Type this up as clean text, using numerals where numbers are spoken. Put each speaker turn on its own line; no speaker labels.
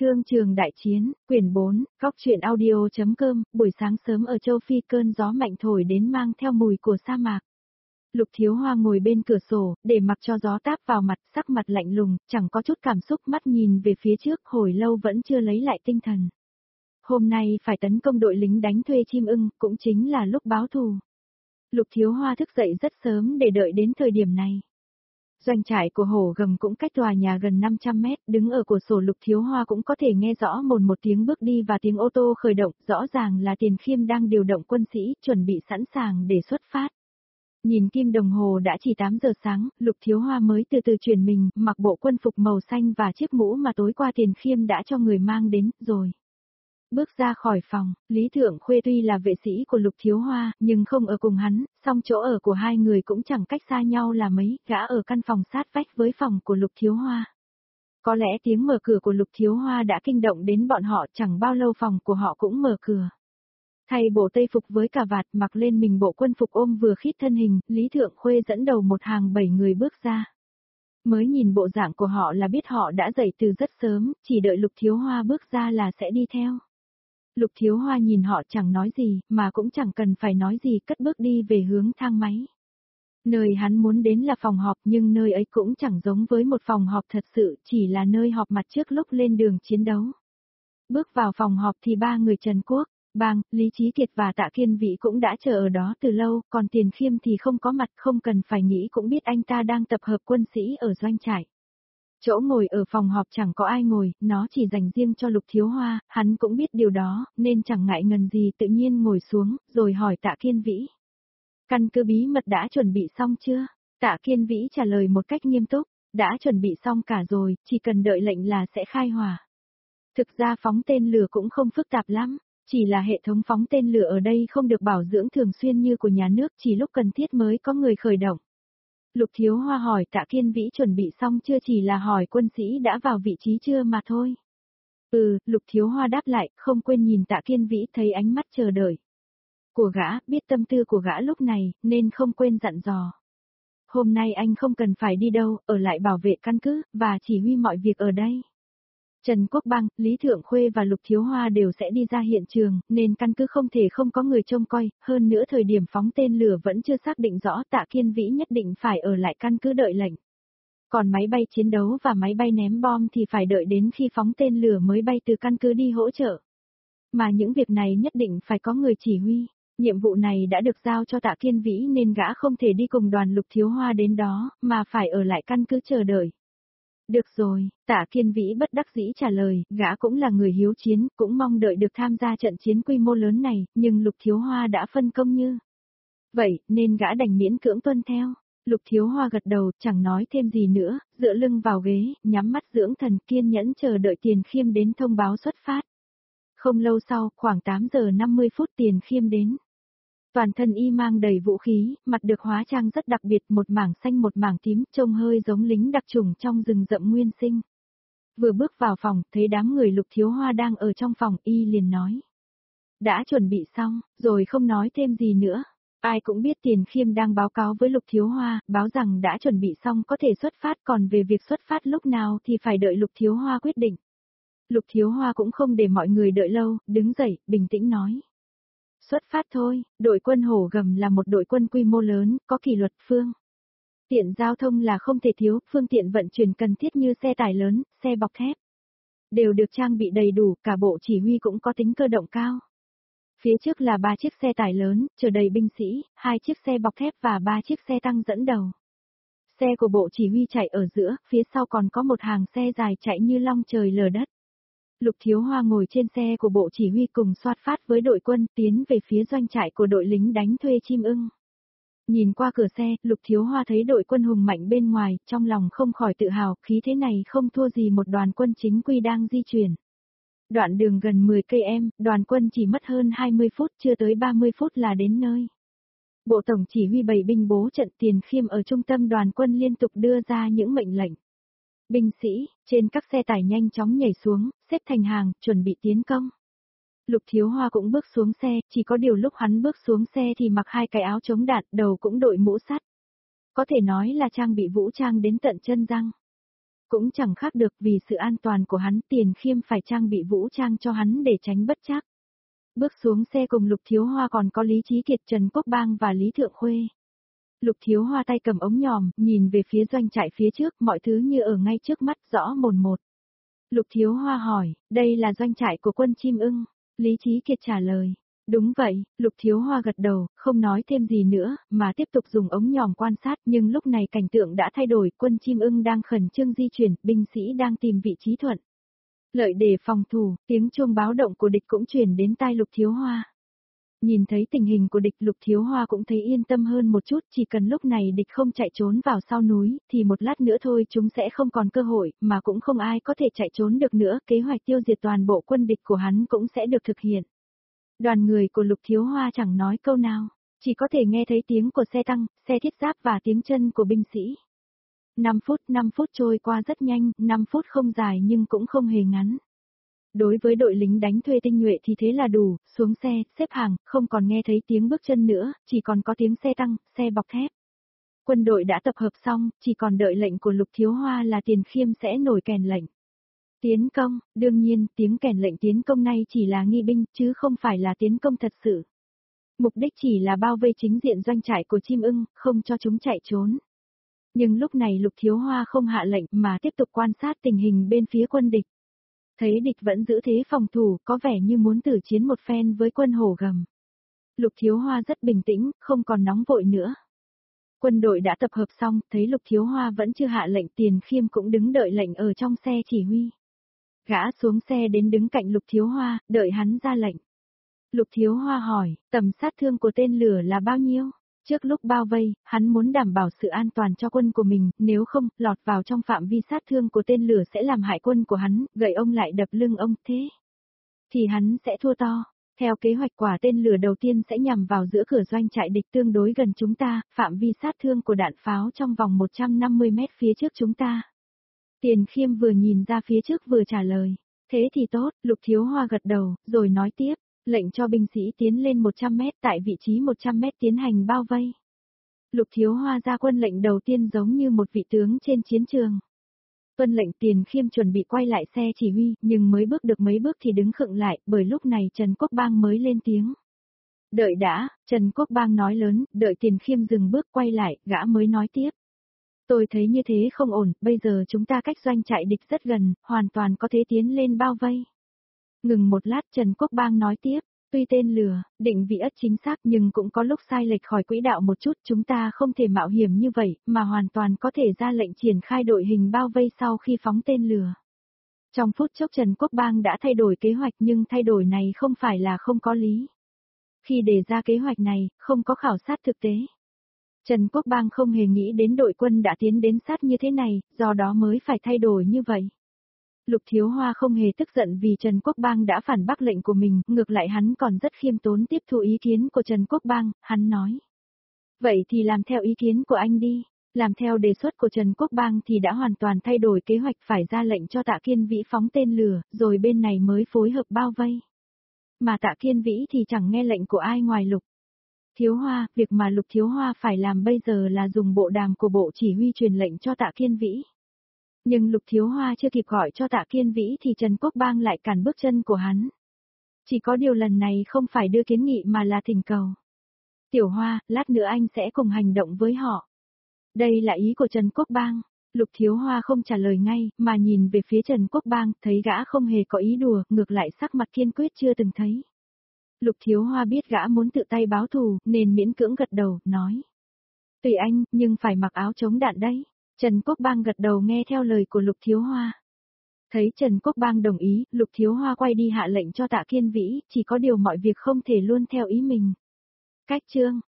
Thương trường đại chiến, quyển 4, góc truyện audio.com, buổi sáng sớm ở châu Phi cơn gió mạnh thổi đến mang theo mùi của sa mạc. Lục Thiếu Hoa ngồi bên cửa sổ, để mặc cho gió táp vào mặt, sắc mặt lạnh lùng, chẳng có chút cảm xúc, mắt nhìn về phía trước, hồi lâu vẫn chưa lấy lại tinh thần. Hôm nay phải tấn công đội lính đánh thuê chim ưng, cũng chính là lúc báo thù. Lục Thiếu Hoa thức dậy rất sớm để đợi đến thời điểm này. Doanh trại của hổ gầm cũng cách tòa nhà gần 500 mét, đứng ở cửa sổ Lục Thiếu Hoa cũng có thể nghe rõ một tiếng bước đi và tiếng ô tô khởi động, rõ ràng là Tiền Khiêm đang điều động quân sĩ, chuẩn bị sẵn sàng để xuất phát. Nhìn kim đồng hồ đã chỉ 8 giờ sáng, Lục Thiếu Hoa mới từ từ chuyển mình, mặc bộ quân phục màu xanh và chiếc mũ mà tối qua Tiền Khiêm đã cho người mang đến, rồi. Bước ra khỏi phòng, Lý Thượng Khuê tuy là vệ sĩ của Lục Thiếu Hoa, nhưng không ở cùng hắn, song chỗ ở của hai người cũng chẳng cách xa nhau là mấy, gã ở căn phòng sát vách với phòng của Lục Thiếu Hoa. Có lẽ tiếng mở cửa của Lục Thiếu Hoa đã kinh động đến bọn họ, chẳng bao lâu phòng của họ cũng mở cửa. Thay bộ tây phục với cà vạt, mặc lên mình bộ quân phục ôm vừa khít thân hình, Lý Thượng Khuê dẫn đầu một hàng 7 người bước ra. Mới nhìn bộ dạng của họ là biết họ đã dậy từ rất sớm, chỉ đợi Lục Thiếu Hoa bước ra là sẽ đi theo. Lục Thiếu Hoa nhìn họ chẳng nói gì, mà cũng chẳng cần phải nói gì, cất bước đi về hướng thang máy. Nơi hắn muốn đến là phòng họp, nhưng nơi ấy cũng chẳng giống với một phòng họp thật sự, chỉ là nơi họp mặt trước lúc lên đường chiến đấu. Bước vào phòng họp thì ba người Trần Quốc, Bang, Lý Chí Kiệt và Tạ Kiên Vĩ cũng đã chờ ở đó từ lâu, còn Tiền Khiêm thì không có mặt, không cần phải nghĩ cũng biết anh ta đang tập hợp quân sĩ ở doanh trại. Chỗ ngồi ở phòng họp chẳng có ai ngồi, nó chỉ dành riêng cho Lục Thiếu Hoa, hắn cũng biết điều đó, nên chẳng ngại ngần gì tự nhiên ngồi xuống, rồi hỏi Tạ Kiên Vĩ. Căn cứ bí mật đã chuẩn bị xong chưa? Tạ Kiên Vĩ trả lời một cách nghiêm túc, đã chuẩn bị xong cả rồi, chỉ cần đợi lệnh là sẽ khai hỏa. Thực ra phóng tên lửa cũng không phức tạp lắm, chỉ là hệ thống phóng tên lửa ở đây không được bảo dưỡng thường xuyên như của nhà nước, chỉ lúc cần thiết mới có người khởi động. Lục Thiếu Hoa hỏi Tạ Kiên Vĩ chuẩn bị xong chưa, chỉ là hỏi quân sĩ đã vào vị trí chưa mà thôi. Lục Thiếu Hoa đáp lại, không quên nhìn Tạ Kiên Vĩ, thấy ánh mắt chờ đợi của gã, biết tâm tư của gã lúc này, nên không quên dặn dò. Hôm nay anh không cần phải đi đâu, ở lại bảo vệ căn cứ, và chỉ huy mọi việc ở đây. Trần Quốc Bang, Lý Thượng Khuê và Lục Thiếu Hoa đều sẽ đi ra hiện trường, nên căn cứ không thể không có người trông coi, hơn nữa thời điểm phóng tên lửa vẫn chưa xác định rõ, Tạ Kiên Vĩ nhất định phải ở lại căn cứ đợi lệnh. Còn máy bay chiến đấu và máy bay ném bom thì phải đợi đến khi phóng tên lửa mới bay từ căn cứ đi hỗ trợ. Mà những việc này nhất định phải có người chỉ huy, nhiệm vụ này đã được giao cho Tạ Kiên Vĩ nên gã không thể đi cùng đoàn Lục Thiếu Hoa đến đó, mà phải ở lại căn cứ chờ đợi. Được rồi, Tạ Kiên Vĩ bất đắc dĩ trả lời, gã cũng là người hiếu chiến, cũng mong đợi được tham gia trận chiến quy mô lớn này, nhưng Lục Thiếu Hoa đã phân công như vậy, nên gã đành miễn cưỡng tuân theo. Lục Thiếu Hoa gật đầu, chẳng nói thêm gì nữa, dựa lưng vào ghế, nhắm mắt dưỡng thần, kiên nhẫn chờ đợi Tiền Khiêm đến thông báo xuất phát. Không lâu sau, khoảng 8 giờ 50 phút Tiền Khiêm đến. Toàn thân y mang đầy vũ khí, mặt được hóa trang rất đặc biệt, một mảng xanh một mảng tím, trông hơi giống lính đặc chủng trong rừng rậm nguyên sinh. Vừa bước vào phòng, thấy đám người Lục Thiếu Hoa đang ở trong phòng, y liền nói. Đã chuẩn bị xong, rồi không nói thêm gì nữa. Ai cũng biết Tiền Khiêm đang báo cáo với Lục Thiếu Hoa, báo rằng đã chuẩn bị xong có thể xuất phát, còn về việc xuất phát lúc nào thì phải đợi Lục Thiếu Hoa quyết định. Lục Thiếu Hoa cũng không để mọi người đợi lâu, đứng dậy, bình tĩnh nói. Xuất phát thôi, đội quân hổ gầm là một đội quân quy mô lớn, có kỷ luật phương tiện giao thông là không thể thiếu, phương tiện vận chuyển cần thiết như xe tải lớn, xe bọc thép. Đều được trang bị đầy đủ, cả bộ chỉ huy cũng có tính cơ động cao. Phía trước là 3 chiếc xe tải lớn, chở đầy binh sĩ, 2 chiếc xe bọc thép và 3 chiếc xe tăng dẫn đầu. Xe của bộ chỉ huy chạy ở giữa, phía sau còn có một hàng xe dài chạy như long trời lở đất. Lục Thiếu Hoa ngồi trên xe của bộ chỉ huy cùng xuất phát với đội quân tiến về phía doanh trại của đội lính đánh thuê chim ưng. Nhìn qua cửa xe, Lục Thiếu Hoa thấy đội quân hùng mạnh bên ngoài, trong lòng không khỏi tự hào, khí thế này không thua gì một đoàn quân chính quy đang di chuyển. Đoạn đường gần 10 km, đoàn quân chỉ mất hơn 20 phút, chưa tới 30 phút là đến nơi. Bộ tổng chỉ huy bày binh bố trận, Tiền Khiêm ở trung tâm đoàn quân liên tục đưa ra những mệnh lệnh. Binh sĩ, trên các xe tải nhanh chóng nhảy xuống, xếp thành hàng, chuẩn bị tiến công. Lục Thiếu Hoa cũng bước xuống xe, chỉ có điều lúc hắn bước xuống xe thì mặc 2 cái áo chống đạn, đầu cũng đội mũ sắt. Có thể nói là trang bị vũ trang đến tận chân răng. Cũng chẳng khác được vì sự an toàn của hắn Tiền Khiêm phải trang bị vũ trang cho hắn để tránh bất trắc. Bước xuống xe cùng Lục Thiếu Hoa còn có Lý Chí Kiệt, Trần Quốc Bang và Lý Thượng Khuê. Lục Thiếu Hoa tay cầm ống nhòm, nhìn về phía doanh trại phía trước, mọi thứ như ở ngay trước mắt rõ mồn một. Lục Thiếu Hoa hỏi, đây là doanh trại của quân Chim Ưng. Lý Chí Kiệt trả lời, đúng vậy. Lục Thiếu Hoa gật đầu, không nói thêm gì nữa, mà tiếp tục dùng ống nhòm quan sát, nhưng lúc này cảnh tượng đã thay đổi, quân Chim Ưng đang khẩn trương di chuyển, binh sĩ đang tìm vị trí thuận lợi để phòng thủ, tiếng chuông báo động của địch cũng truyền đến tai Lục Thiếu Hoa. Nhìn thấy tình hình của địch, Lục Thiếu Hoa cũng thấy yên tâm hơn một chút, chỉ cần lúc này địch không chạy trốn vào sau núi, thì một lát nữa thôi chúng sẽ không còn cơ hội, mà cũng không ai có thể chạy trốn được nữa, kế hoạch tiêu diệt toàn bộ quân địch của hắn cũng sẽ được thực hiện. Đoàn người của Lục Thiếu Hoa chẳng nói câu nào, chỉ có thể nghe thấy tiếng của xe tăng, xe thiết giáp và tiếng chân của binh sĩ. 5 phút trôi qua rất nhanh, 5 phút không dài nhưng cũng không hề ngắn. Đối với đội lính đánh thuê tinh nhuệ thì thế là đủ, xuống xe, xếp hàng, không còn nghe thấy tiếng bước chân nữa, chỉ còn có tiếng xe tăng, xe bọc thép. Quân đội đã tập hợp xong, chỉ còn đợi lệnh của Lục Thiếu Hoa là Tiền Khiêm sẽ nổi kèn lệnh. Tiến công, đương nhiên, tiếng kèn lệnh tiến công này chỉ là nghi binh, chứ không phải là tiến công thật sự. Mục đích chỉ là bao vây chính diện doanh trại của Chim Ưng, không cho chúng chạy trốn. Nhưng lúc này Lục Thiếu Hoa không hạ lệnh mà tiếp tục quan sát tình hình bên phía quân địch. Thấy địch vẫn giữ thế phòng thủ, có vẻ như muốn tử chiến một phen với quân Hổ Gầm. Lục Thiếu Hoa rất bình tĩnh, không còn nóng vội nữa. Quân đội đã tập hợp xong, thấy Lục Thiếu Hoa vẫn chưa hạ lệnh, Tiền Khiêm cũng đứng đợi lệnh ở trong xe chỉ huy. Gã xuống xe đến đứng cạnh Lục Thiếu Hoa, đợi hắn ra lệnh. Lục Thiếu Hoa hỏi, tầm sát thương của tên lửa là bao nhiêu? Trước lúc bao vây, hắn muốn đảm bảo sự an toàn cho quân của mình, nếu không, lọt vào trong phạm vi sát thương của tên lửa sẽ làm hại quân của hắn, gậy ông lại đập lưng ông, thế thì hắn sẽ thua to. Theo kế hoạch, quả tên lửa đầu tiên sẽ nhằm vào giữa cửa doanh trại địch tương đối gần chúng ta, phạm vi sát thương của đạn pháo trong vòng 150 mét phía trước chúng ta. Tiền Khiêm vừa nhìn ra phía trước vừa trả lời, thế thì tốt. Lục Thiếu Hoa gật đầu, rồi nói tiếp. Lệnh cho binh sĩ tiến lên 100 mét, tại vị trí 100 mét tiến hành bao vây. Lục Thiếu Hoa ra quân lệnh đầu tiên giống như một vị tướng trên chiến trường. Tuân lệnh, Tiền Khiêm chuẩn bị quay lại xe chỉ huy, nhưng mới bước được mấy bước thì đứng khựng lại, bởi lúc này Trần Quốc Bang mới lên tiếng. Đợi đã, Trần Quốc Bang nói lớn, đợi Tiền Khiêm dừng bước quay lại, gã mới nói tiếp. Tôi thấy như thế không ổn, bây giờ chúng ta cách doanh trại địch rất gần, hoàn toàn có thể tiến lên bao vây. Ngừng một lát, Trần Quốc Bang nói tiếp, tuy tên lửa, định vị ất chính xác nhưng cũng có lúc sai lệch khỏi quỹ đạo một chút, chúng ta không thể mạo hiểm như vậy, mà hoàn toàn có thể ra lệnh triển khai đội hình bao vây sau khi phóng tên lửa. Trong phút chốc Trần Quốc Bang đã thay đổi kế hoạch, nhưng thay đổi này không phải là không có lý. Khi đề ra kế hoạch này, không có khảo sát thực tế. Trần Quốc Bang không hề nghĩ đến đội quân đã tiến đến sát như thế này, do đó mới phải thay đổi như vậy. Lục Thiếu Hoa không hề tức giận vì Trần Quốc Bang đã phản bác lệnh của mình, ngược lại hắn còn rất khiêm tốn tiếp thu ý kiến của Trần Quốc Bang, hắn nói. Vậy thì làm theo ý kiến của anh đi. Làm theo đề xuất của Trần Quốc Bang thì đã hoàn toàn thay đổi kế hoạch, phải ra lệnh cho Tạ Kiên Vĩ phóng tên lửa, rồi bên này mới phối hợp bao vây. Mà Tạ Kiên Vĩ thì chẳng nghe lệnh của ai ngoài Lục Thiếu Hoa, việc mà Lục Thiếu Hoa phải làm bây giờ là dùng bộ đàm của bộ chỉ huy truyền lệnh cho Tạ Kiên Vĩ. Nhưng Lục Thiếu Hoa chưa kịp gọi cho Tạ Kiên Vĩ thì Trần Quốc Bang lại cản bước chân của hắn. Chỉ có điều lần này không phải đưa kiến nghị mà là thỉnh cầu. Tiểu Hoa, lát nữa anh sẽ cùng hành động với họ. Đây là ý của Trần Quốc Bang. Lục Thiếu Hoa không trả lời ngay, mà nhìn về phía Trần Quốc Bang, thấy gã không hề có ý đùa, ngược lại sắc mặt kiên quyết chưa từng thấy. Lục Thiếu Hoa biết gã muốn tự tay báo thù, nên miễn cưỡng gật đầu, nói. Tùy anh, nhưng phải mặc áo chống đạn đấy. Trần Quốc Bang gật đầu nghe theo lời của Lục Thiếu Hoa. Thấy Trần Quốc Bang đồng ý, Lục Thiếu Hoa quay đi hạ lệnh cho Tạ Kiên Vĩ, chỉ có điều mọi việc không thể luôn theo ý mình. Cách chương